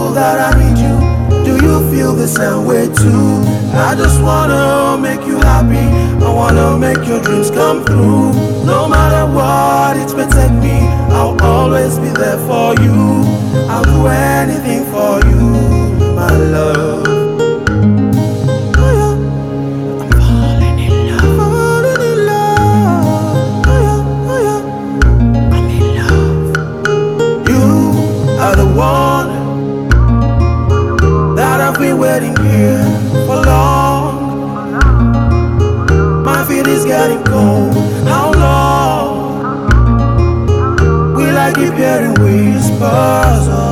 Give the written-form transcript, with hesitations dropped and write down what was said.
know that I need you. Do you feel the same way too? I just wanna make you happy. I wanna make your dreams come true. No matter what it may take me, I'll always be there for you. I'll do anything for you, my love. Are the one that I've been waiting here for long. My feet is getting cold. How long will I keep hearing whispers?